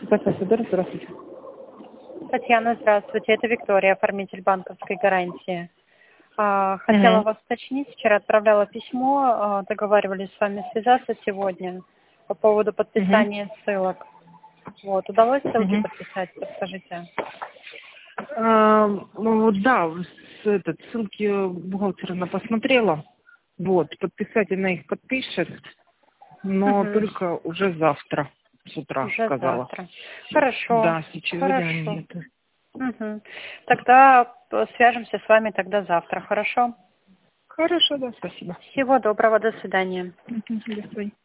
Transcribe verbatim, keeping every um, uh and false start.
Спасибо, Федор, здравствуйте. Татьяна, здравствуйте. Это Виктория, оформитель банковской гарантии. А, Хотела Угу. вас уточнить. Вчера отправляла письмо, а, договаривались с вами связаться сегодня по поводу Угу. подписания ссылок. Вот. Удалось ссылки Угу. подписать, подскажите? А, ну, вот да, с, этот, ссылки бухгалтер она посмотрела. Вот, подписать она их подпишет, но Угу. только уже завтра с утра, Уже сказала. завтра. Хорошо. Да, сейчас, да, Хорошо. нет. Угу. Тогда э, свяжемся с вами тогда завтра. Хорошо? Хорошо, да, спасибо. Всего доброго. До свидания. Мгм, до свидания.